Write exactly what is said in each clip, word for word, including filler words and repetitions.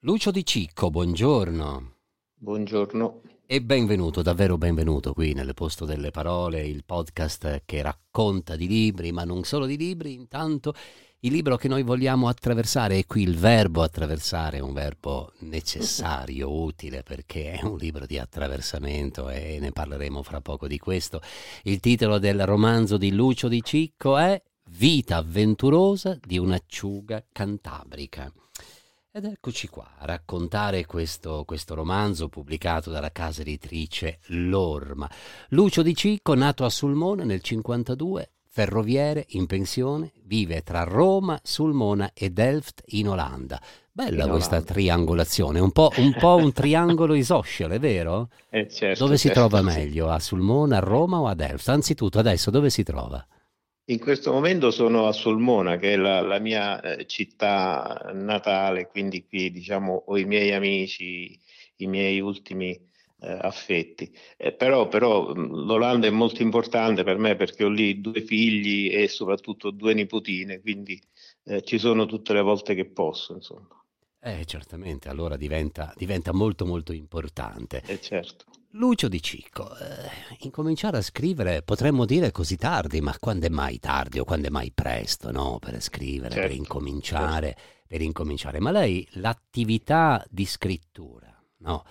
Lucio Di Cicco, buongiorno Buongiorno. e benvenuto, davvero benvenuto qui nelle Posto delle Parole, il podcast che racconta di libri, ma non solo di libri, intanto il libro che noi vogliamo attraversare, e qui il verbo attraversare è un verbo necessario, utile, perché è un libro di attraversamento e ne parleremo fra poco di questo. Il titolo del romanzo di Lucio Di Cicco è Vita avventurosa di un'acciuga cantabrica. Ed eccoci qua a raccontare questo, questo romanzo pubblicato dalla casa editrice L'Orma. Lucio Di Cicco, nato a Sulmona nel cinquantadue, ferroviere in pensione, vive tra Roma, Sulmona e Delft in Olanda. Bella In questa Olanda. triangolazione, un po', un po' un triangolo isoscele, vero? Eh Dove certo, si trova certo, sì. meglio, a Sulmona, a Roma o a Delft? Anzitutto, adesso dove si trova? In questo momento sono a Sulmona, che è la, la mia eh, città natale, quindi qui diciamo ho i miei amici, i miei ultimi eh, affetti. Eh, però però mh, l'Olanda è molto importante per me perché ho lì due figli e soprattutto due nipotine, quindi eh, ci sono tutte le volte che posso, insomma. Eh, certamente, allora diventa, diventa molto molto importante. Eh certo, Lucio Di Cicco, eh, incominciare a scrivere potremmo dire così tardi, ma quando è mai tardi o quando è mai presto, no? Per scrivere, per certo, certo. incominciare, per incominciare. Ma lei l'attività di scrittura, no?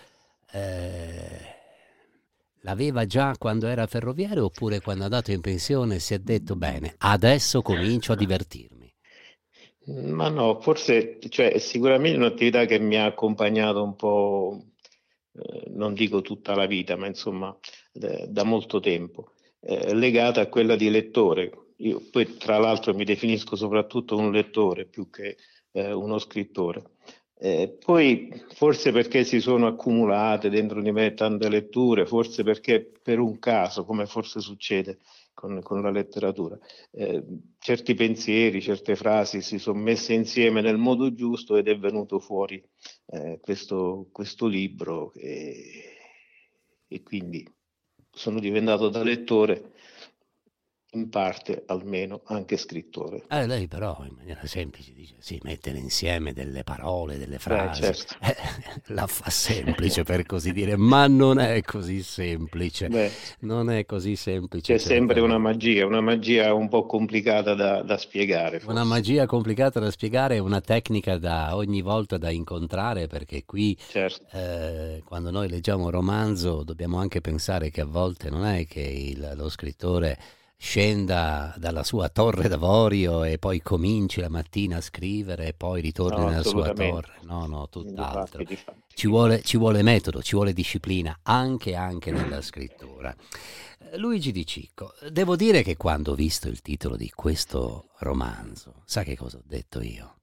Eh, l'aveva già quando era ferroviere oppure quando è andato in pensione si è detto bene, adesso comincio a divertirmi. Ma no, forse, cioè, è sicuramente un'attività che mi ha accompagnato un po', eh, non dico tutta la vita, ma insomma, eh, da molto tempo, eh, legata a quella di lettore. Io poi, tra l'altro, mi definisco soprattutto un lettore più che eh, uno scrittore. Eh, poi, forse perché si sono accumulate dentro di me tante letture, forse perché per un caso, come forse succede con, con la letteratura eh, certi pensieri, certe frasi si sono messe insieme nel modo giusto ed è venuto fuori eh, questo, questo libro e, e quindi sono diventato da lettore, in parte almeno anche scrittore. Eh, lei però in maniera semplice dice sì, mettere insieme delle parole, delle Beh, frasi, certo. eh, la fa semplice per così dire, ma non è così semplice, Beh, non è così semplice c'è sempre una certamente. magia, una magia un po' complicata da, da spiegare, Una forse. magia complicata da spiegare, una tecnica da ogni volta da incontrare, perché qui Certo. eh, quando noi leggiamo un romanzo dobbiamo anche pensare che a volte non è che il- lo scrittore scenda dalla sua torre d'avorio e poi cominci la mattina a scrivere e poi ritorni No, nella sua assolutamente. torre. No, no, tutt'altro. Difatti, difatti, Ci vuole, difatti. ci vuole metodo, ci vuole disciplina, anche, anche nella scrittura. Eh, Luigi Di Cicco, devo dire che quando ho visto il titolo di questo romanzo, sa che cosa ho detto io?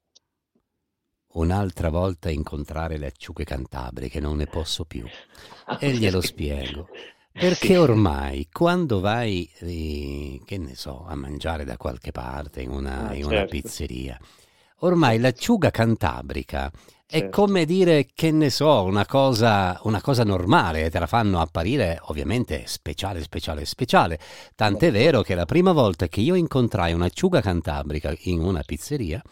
Un'altra volta incontrare le acciughe cantabriche, non ne posso più. Ah, E glielo perché? spiego. Sì. Perché ormai quando vai, eh, che ne so, a mangiare da qualche parte in una, Ah, in una certo, pizzeria, ormai certo, l'acciuga cantabrica è certo. come dire, che ne so, una cosa, una cosa normale, te la fanno apparire ovviamente speciale, speciale, speciale. Tant'è Molto. vero che la prima volta che io incontrai un'acciuga cantabrica in una pizzeria,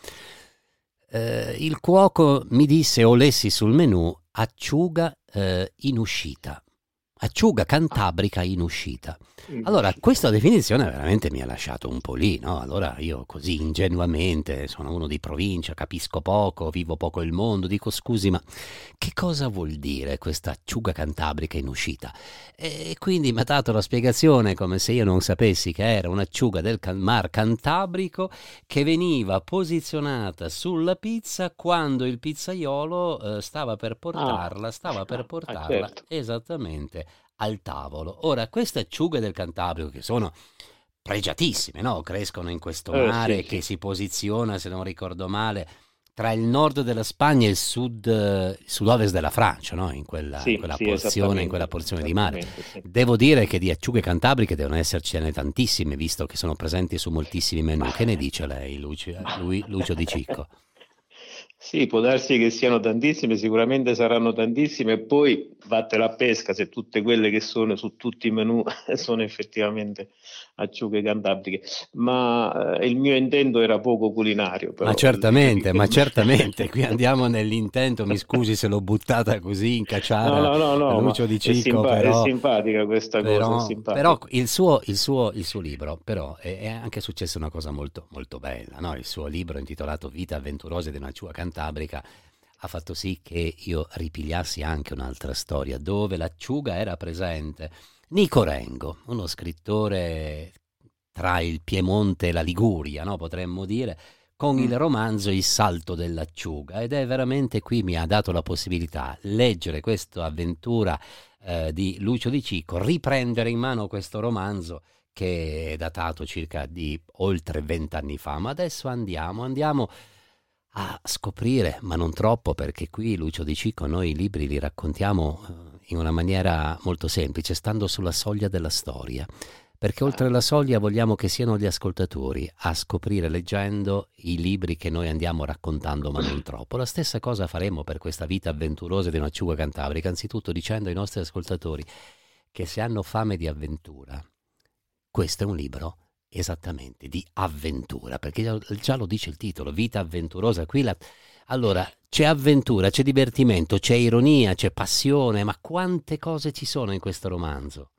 eh, il cuoco mi disse o lessi sul menù acciuga eh, in uscita. Acciuga Ah, cantabrica in uscita. in Allora, uscita. questa definizione veramente mi ha lasciato un po' lì, no? Allora io così ingenuamente sono uno di provincia, capisco poco, vivo poco il mondo, dico scusi, ma che cosa vuol dire questa acciuga cantabrica in uscita? E quindi mi ha dato la spiegazione come se io non sapessi che era un'acciuga del can- mar Cantabrico che veniva posizionata sulla pizza quando il pizzaiolo eh, stava per Ah, portarla, stava per ah, portarla certo. esattamente al tavolo. Ora, queste acciughe del Cantabrico che sono pregiatissime, no? Crescono in questo Eh, sì, mare che sì, si posiziona, se non ricordo male, tra il nord della Spagna e il sud, eh, il sud-ovest della Francia, no? In quella, in sì, quella sì, porzione, in quella esattamente, porzione di mare. esattamente, sì. Devo dire che di acciughe cantabriche devono essercene tantissime, visto che sono presenti su moltissimi menù. Ma, Che ne dice lei, Lucio, ma- lui, Lucio Di Cicco? Sì, può darsi che siano tantissime, sicuramente saranno tantissime, e poi vattela a pesca se tutte quelle che sono su tutti i menù sono effettivamente acciughe cantabriche. Ma eh, il mio intento era poco culinario, Ma però vedi certamente, che... ma certamente, qui andiamo nell'intento, mi scusi se l'ho buttata così in No, cacciara no, no, no, ma Lucio Di è, Cicco, simpa- è però, simpatica questa cosa, è però, però simpatica. il suo, il suo, il suo libro, però, è, è anche successa una cosa molto, molto bella, no? Il suo libro intitolato Vita avventurosa di una ciua cantabrica ha fatto sì che io ripigliassi anche un'altra storia dove l'acciuga era presente. Nico Rengo, uno scrittore tra il Piemonte e la Liguria, no? Potremmo dire, con il Mm. romanzo Il salto dell'acciuga, ed è veramente, qui mi ha dato la possibilità leggere questa avventura eh, di Lucio Di Cicco, riprendere in mano questo romanzo che è datato circa di oltre vent'anni fa, ma adesso andiamo, andiamo a scoprire, ma non troppo, perché qui Lucio Di Cicco noi i libri li raccontiamo eh, in una maniera molto semplice, stando sulla soglia della storia, perché Ah, oltre la soglia vogliamo che siano gli ascoltatori a scoprire leggendo i libri che noi andiamo raccontando, ma non troppo. La stessa cosa faremo per questa vita avventurosa di un'acciuga cantabrica, anzitutto dicendo ai nostri ascoltatori che se hanno fame di avventura, questo è un libro esattamente di avventura, perché già, già lo dice il titolo, vita avventurosa. Qui la... Allora, c'è avventura, c'è divertimento, c'è ironia, c'è passione, ma quante cose ci sono in questo romanzo?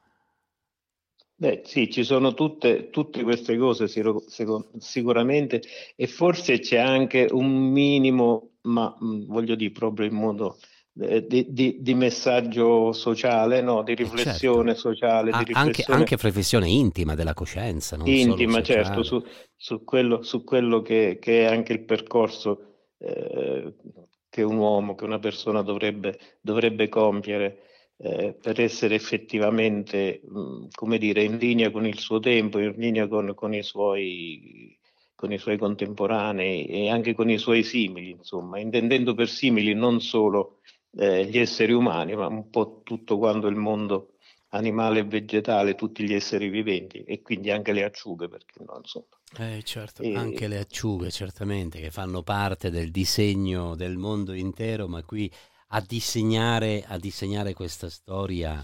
beh, sì, ci sono tutte, tutte queste cose siro- seco- sicuramente, e forse c'è anche un minimo, ma mh, voglio dire proprio in modo eh, di, di- di messaggio sociale, no? Di E certo, riflessione sociale, di ha anche, riflessione anche professione intima della coscienza, non solo intima, certo, sociale. su, su quello, su quello che, che è anche il percorso eh, che un uomo, che una persona dovrebbe, dovrebbe compiere eh, per essere effettivamente, mh, come dire, in linea con il suo tempo, in linea con, con i suoi, con i suoi contemporanei e anche con i suoi simili, insomma, intendendo per simili non solo eh, gli esseri umani, ma un po' tutto quanto il mondo animale e vegetale, tutti gli esseri viventi, e quindi anche le acciughe, perché no, insomma. Eh certo, anche E, le acciughe certamente che fanno parte del disegno del mondo intero, ma qui a disegnare, a disegnare questa storia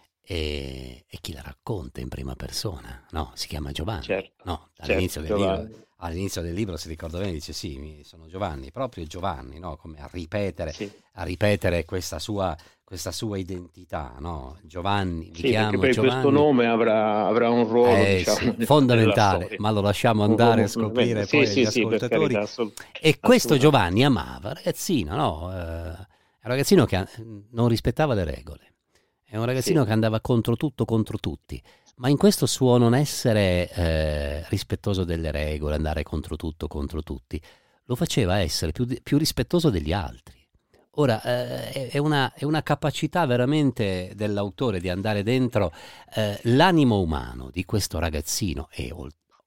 e, e chi la racconta in prima persona, no? Si chiama Giovanni, certo, no? certo, All'inizio del libro, Giovanni, all'inizio del libro si ricorda bene, dice sì, mi- sono Giovanni, proprio Giovanni, no? Come a ripetere, sì, a ripetere questa sua, questa sua identità, no? Giovanni, mi sì, perché chiamo poi questo Giovanni. nome avrà, avrà un ruolo, Eh sì, diciamo, nella fondamentale, storia. ma lo lasciamo Un andare a ruolo fondamentale. scoprire Sì, poi agli sì, sì, per ascoltatori. carità, assolut- E questo assolutamente. Giovanni amava, ragazzino, no? Eh, è un ragazzino che eh, non rispettava le regole, è un ragazzino Sì, che andava contro tutto, contro tutti, ma in questo suo non essere eh, rispettoso delle regole, andare contro tutto, contro tutti, lo faceva essere più, più rispettoso degli altri. Ora, eh, è, una, è una capacità veramente dell'autore di andare dentro eh, l'animo umano di questo ragazzino e ol-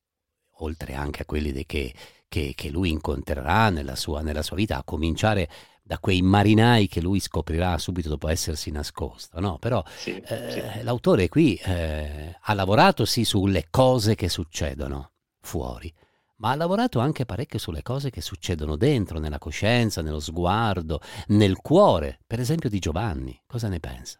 oltre anche a quelli de- che, che- che lui incontrerà nella sua, nella sua vita, a cominciare da quei marinai che lui scoprirà subito dopo essersi nascosto, no? Però sì, sì. eh, l'autore qui eh, ha lavorato sì sulle cose che succedono fuori, ma ha lavorato anche parecchio sulle cose che succedono dentro, nella coscienza, nello sguardo, nel cuore, per esempio di Giovanni. Cosa ne pensa?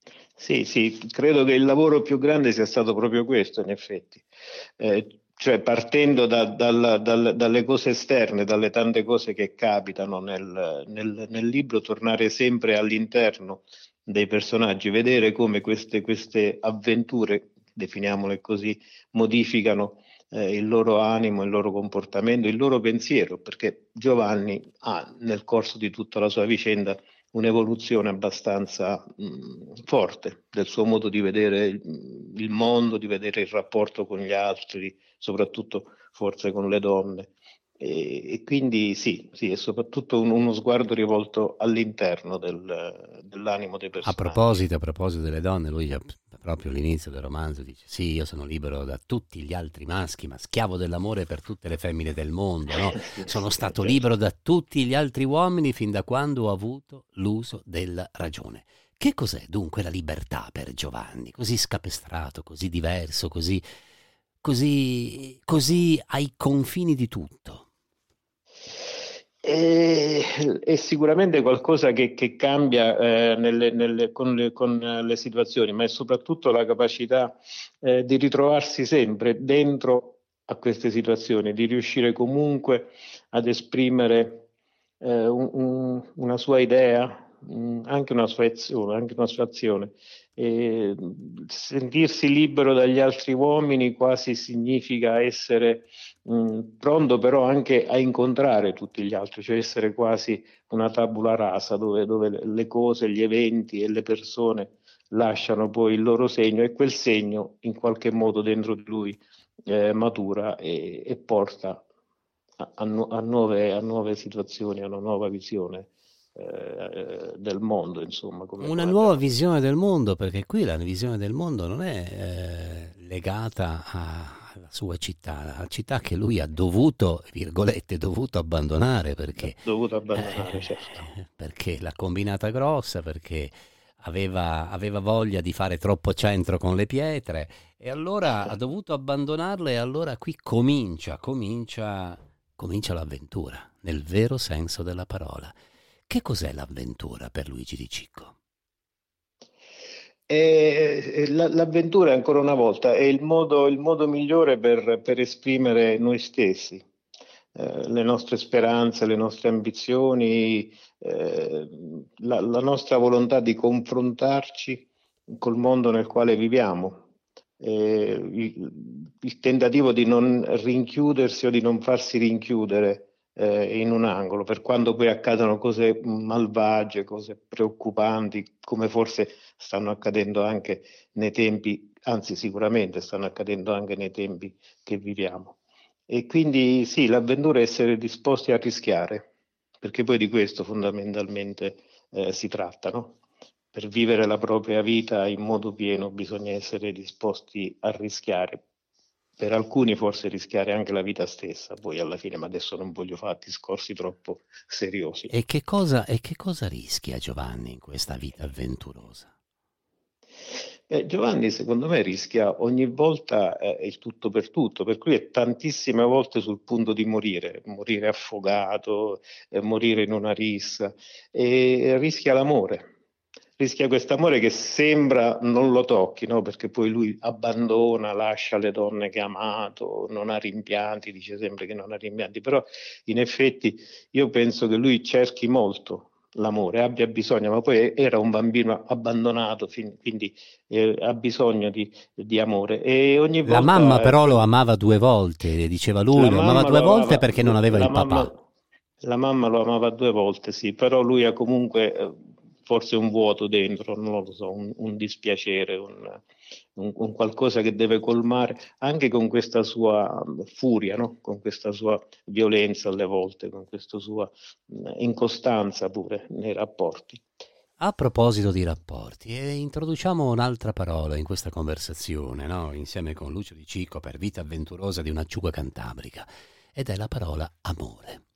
Sì, sì, credo che il lavoro più grande sia stato proprio questo, in effetti. Eh, cioè partendo da- dal- dal- dalle cose esterne, dalle tante cose che capitano nel, nel- nel libro, tornare sempre all'interno dei personaggi, vedere come queste, queste avventure, definiamole così, modificano eh, il loro animo, il loro comportamento, il loro pensiero, perché Giovanni ha nel corso di tutta la sua vicenda un'evoluzione abbastanza mh, forte del suo modo di vedere il, il mondo, di vedere il rapporto con gli altri, soprattutto forse con le donne. E, e quindi sì, sì, è soprattutto un- uno sguardo rivolto all'interno del- dell'animo dei A personaggi. proposito, a proposito delle donne, lui già proprio all'inizio del romanzo dice sì, io sono libero da tutti gli altri maschi, ma schiavo dell'amore per tutte le femmine del mondo, no? Sì, Sono sì, stato certo. libero da tutti gli altri uomini fin da quando ho avuto l'uso della ragione. Che cos'è dunque la libertà per Giovanni? Così scapestrato, così diverso, così, così, così ai confini di tutto. È, è sicuramente qualcosa che, che cambia eh, nelle, nelle, con, le, con le situazioni, ma è soprattutto la capacità eh, di ritrovarsi sempre dentro a queste situazioni, di riuscire comunque ad esprimere eh, un, un, una sua idea, mh, anche una sua azione, anche una sua azione. E sentirsi libero dagli altri uomini quasi significa essere mh, pronto però anche a incontrare tutti gli altri, cioè essere quasi una tabula rasa dove, dove le cose, gli eventi e le persone lasciano poi il loro segno e quel segno in qualche modo dentro di lui eh, matura e, e porta a, a, nu- a nuove, a nuove situazioni, a una nuova visione eh, del mondo, insomma, come, Una come nuova abbiamo detto. visione del mondo, perché qui la visione del mondo non è eh, legata a- alla sua città, la città che lui ha dovuto, virgolette, dovuto abbandonare perché, Dovuto abbandonare, certo. eh, perché l'ha combinata grossa, perché aveva, aveva voglia di fare troppo centro con le pietre e allora ha dovuto abbandonarle e allora qui comincia, comincia, comincia l'avventura, nel vero senso della parola. Che cos'è l'avventura per Luigi Di Cicco? E la- l'avventura, ancora una volta, è il modo, il modo migliore per, per esprimere noi stessi, eh, le nostre speranze, le nostre ambizioni, eh, la, la nostra volontà di confrontarci col mondo nel quale viviamo. Eh, il, il tentativo di non rinchiudersi o di non farsi rinchiudere eh, in un angolo, per quando poi accadono cose malvagie, cose preoccupanti, come forse stanno accadendo anche nei tempi, anzi sicuramente stanno accadendo anche nei tempi che viviamo. E quindi sì, l'avventura è essere disposti a rischiare, perché poi di questo fondamentalmente eh, si tratta, no? Per vivere la propria vita in modo pieno bisogna essere disposti a rischiare. Per alcuni forse rischiare anche la vita stessa, poi alla fine, ma adesso non voglio fare discorsi troppo seriosi. E che cosa, e che cosa rischia Giovanni in questa vita avventurosa? Eh, Giovanni, secondo me, rischia ogni volta eh, il tutto per tutto, per cui è tantissime volte sul punto di morire, morire affogato, eh, morire in una rissa, e rischia l'amore. Rischia quest'amore che sembra non lo tocchi, no? Perché poi lui abbandona, lascia le donne che ha amato, non ha rimpianti, dice sempre che non ha rimpianti, però in effetti io penso che lui cerchi molto l'amore, abbia bisogno, ma poi era un bambino abbandonato, fin- quindi eh, ha bisogno di, di amore e ogni La mamma volta eh, però lo quel- amava due volte, diceva lui, la lo amava mamma due lo volte amava, perché non aveva la il mamma, papà. la mamma lo amava due volte, sì, però lui ha comunque eh, forse un vuoto dentro, non lo so, un, un dispiacere, un, un- un qualcosa che deve colmare anche con questa sua furia, no? Con questa sua violenza alle volte, con questa sua mh, incostanza pure nei rapporti. A proposito di rapporti, eh, introduciamo un'altra parola in questa conversazione, no? Insieme con Lucio Di Cicco per Vita avventurosa di un'acciuga cantabrica, ed è la parola amore.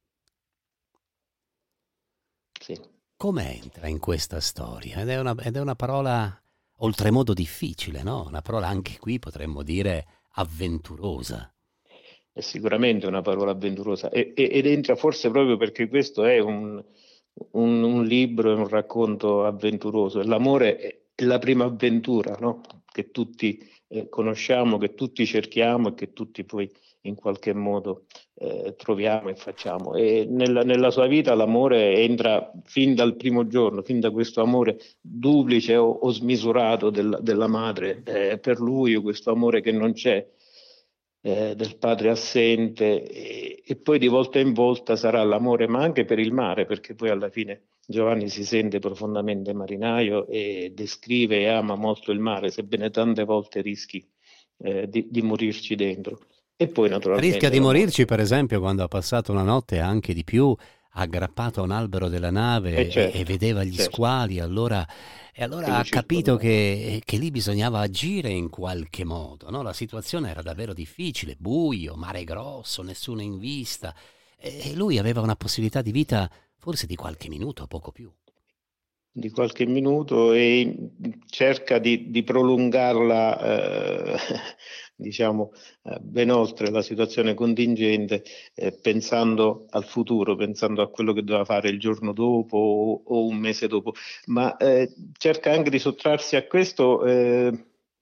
Sì. Come entra in questa storia? Ed è una, ed è una parola oltremodo difficile, no? Una parola anche qui potremmo dire avventurosa. È sicuramente una parola avventurosa e- e- ed entra forse proprio perché questo è un, un- un libro, è un racconto avventuroso. L'amore è è la prima avventura, no? Che tutti eh, conosciamo, che tutti cerchiamo e che tutti poi in qualche modo eh, troviamo e facciamo. E nella, nella sua vita l'amore entra fin dal primo giorno, fin da questo amore duplice o, o smisurato del- della madre eh, per lui, o questo amore che non c'è eh, del padre assente e, e poi di volta in volta sarà l'amore, ma anche per il mare, perché poi alla fine Giovanni si sente profondamente marinaio e descrive e ama molto il mare, sebbene tante volte rischi eh, di, di morirci dentro. E poi Rischia naturalmente di l'amore. morirci, per esempio, quando ha passato una notte anche di più aggrappato a un albero della E nave e, e certo, vedeva gli certo, squali, allora, e che allora lo ha capito circondava. che, che lì bisognava agire in qualche modo, no? La situazione era davvero difficile, buio, mare grosso, nessuno in vista, e, e lui aveva una possibilità di vita forse di qualche minuto, poco più. Di qualche minuto e cerca di, di prolungarla eh, diciamo, eh, ben oltre la situazione contingente, eh, pensando al futuro, pensando a quello che doveva fare il giorno dopo o, o un mese dopo, ma eh, cerca anche di sottrarsi a questo eh,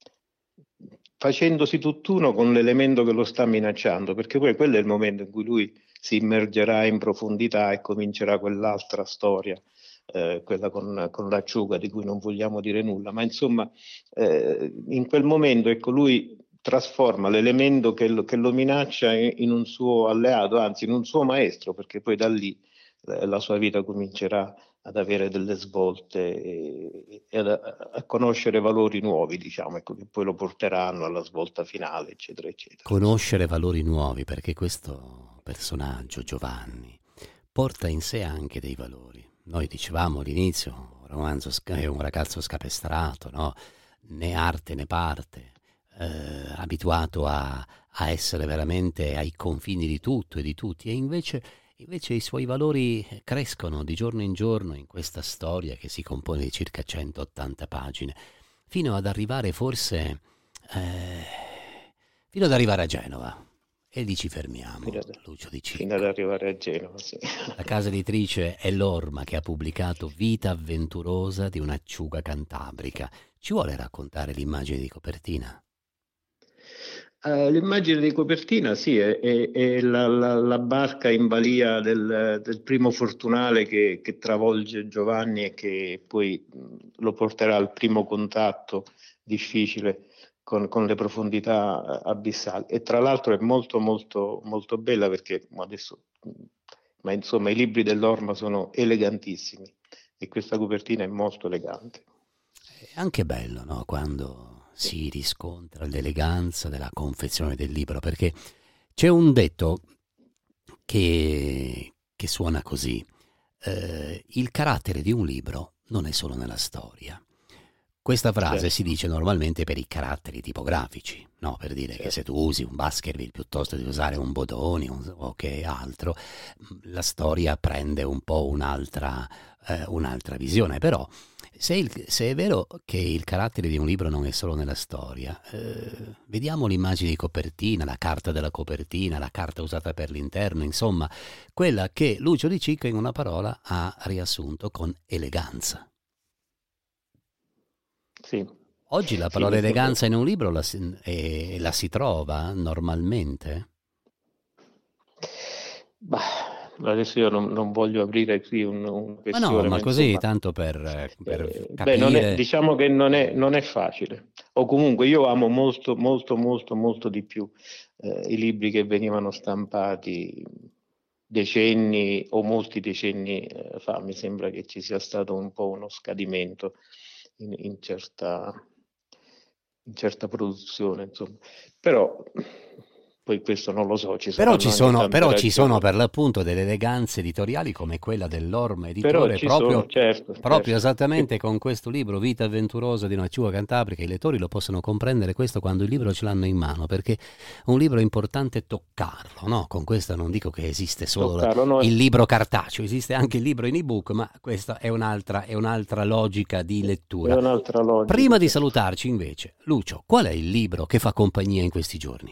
facendosi tutt'uno con l'elemento che lo sta minacciando, perché poi quello è il momento in cui lui si immergerà in profondità e comincerà quell'altra storia, eh, quella con, con l'acciuga di cui non vogliamo dire nulla, ma insomma eh, in quel momento, ecco, lui trasforma l'elemento che lo, che lo minaccia in, in un suo alleato, anzi in un suo maestro, perché poi da lì eh, la sua vita comincerà ad avere delle svolte e, e a, a conoscere valori nuovi, diciamo, ecco, che poi lo porteranno alla svolta finale, eccetera, eccetera. Conoscere valori nuovi, perché questo personaggio, Giovanni, porta in sé anche dei valori. Noi dicevamo all'inizio, un romanzo è un ragazzo scapestrato, no? Né arte né parte, eh, abituato a, a essere veramente ai confini di tutto e di tutti, e invece... Invece i suoi valori crescono di giorno in giorno in questa storia che si compone di circa centottanta pagine, fino ad arrivare forse eh, fino ad arrivare a Genova. E lì ci fermiamo, Fino ad, Lucio Di Cicco. fino ad arrivare a Genova, sì. La casa editrice è l'Orma, che ha pubblicato Vita avventurosa di un'acciuga cantabrica. Ci vuole raccontare l'immagine di copertina? Uh, l'immagine di copertina, sì, è, è, è la, la, la barca in balia del, del primo fortunale che, che travolge Giovanni e che poi mh, lo porterà al primo contatto difficile con, con le profondità abissali. E tra l'altro è molto molto molto bella, perché adesso, ma insomma, i libri dell'Orma sono elegantissimi e questa copertina è molto elegante. È anche bello, no? Quando si riscontra l'eleganza della confezione del libro, perché c'è un detto che, che suona così: eh, il carattere di un libro non è solo nella storia. Questa frase certo. si dice normalmente per i caratteri tipografici, no? Per dire certo. che se tu usi un Baskerville piuttosto di usare un Bodoni un, o che altro, la storia prende un po' un'altra, eh, un'altra visione. Però se, il, se è vero che il carattere di un libro non è solo nella storia, eh, vediamo l'immagine di copertina, la carta della copertina, la carta usata per l'interno, insomma, quella che Lucio Di Cicco in una parola ha riassunto con eleganza. Sì. Oggi la parola sì, eleganza in un libro la si, eh, la si trova normalmente? Bah, adesso io non, non voglio aprire qui un, un questione. Ma no, ma, ma così, insomma, tanto per, per eh, capire... Beh, non è, diciamo che non è, non è facile. O comunque io amo molto, molto, molto, molto di più eh, i libri che venivano stampati decenni o molti decenni eh, fa. Mi sembra che ci sia stato un po' uno scadimento in, in certa... in certa produzione, insomma. Però poi questo non lo so, ci però ci sono, però ci sono per ragioni. l'appunto delle eleganze editoriali come quella dell'Orma Però Editore, ci proprio, sono, certo, proprio certo. esattamente con questo libro Vita avventurosa di un'acciuga cantabrica. I lettori lo possono comprendere questo quando il libro ce l'hanno in mano, perché un libro è importante toccarlo, no? Con questo non dico che esiste solo Toccarlo, no? il libro cartaceo, esiste anche il libro in ebook, ma questa è un'altra, è un'altra logica di lettura. È un'altra logica. Prima di salutarci invece, Lucio, qual è il libro che fa compagnia in questi giorni?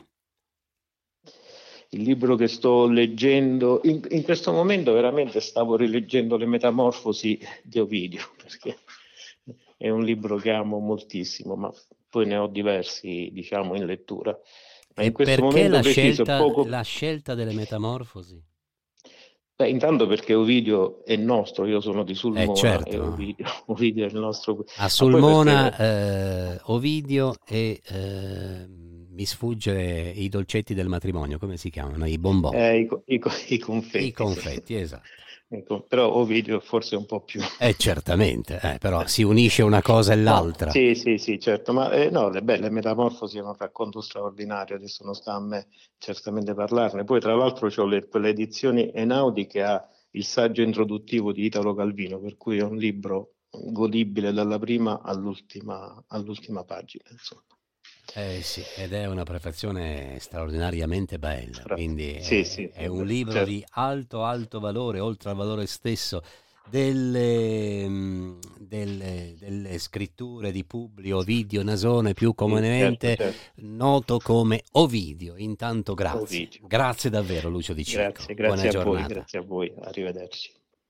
Il libro che sto leggendo, in, in questo momento veramente stavo rileggendo Le Metamorfosi di Ovidio, perché è un libro che amo moltissimo, ma poi ne ho diversi, diciamo, in lettura. Ma e in questo perché momento la, preciso, scelta, poco... la scelta delle Metamorfosi? Beh, intanto perché Ovidio è nostro, io sono di Sulmona eh, certo. e Ovidio, Ovidio è il nostro... A Sulmona, perché... eh, Ovidio e... Eh, mi sfugge i dolcetti del matrimonio, come si chiamano? I bonbon. Eh, i, i, i confetti. I confetti, sì. esatto. Ecco, però Ovidio forse un po' più... Eh, certamente, eh, però si unisce una cosa e l'altra. No, sì, sì, sì, certo, ma eh, no, le belle Metamorfosi è un racconto straordinario, adesso non sta a me certamente parlarne. Poi tra l'altro ho le, quelle edizioni Einaudi che ha il saggio introduttivo di Italo Calvino, per cui è un libro godibile dalla prima all'ultima, all'ultima pagina, insomma. Eh sì, ed è una prefazione straordinariamente bella, quindi sì, è, sì, è un libro certo. di alto alto valore, oltre al valore stesso delle, mh, delle, delle scritture di Publio Ovidio Nasone, più comunemente certo, certo. noto come Ovidio. Intanto grazie, Ovidio. grazie davvero Lucio Di Cicco, Grazie, buona grazie a voi, giornata. grazie a voi, arrivederci.